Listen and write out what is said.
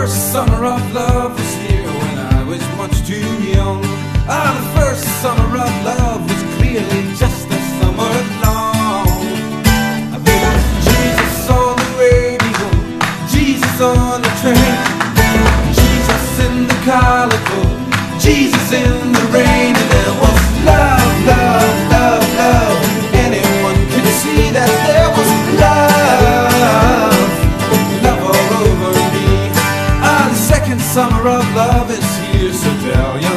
first summer of love was here when I was much too young. Ah, the first summer of love was clearly just a summer long. There was Jesus on the radio, Jesus on the train, Jesus in the calico, Jesus in the rain. And there was love, love, love, love. Anyone could see that there was love, love all over me. Ah, the second summer of love is here, so tell your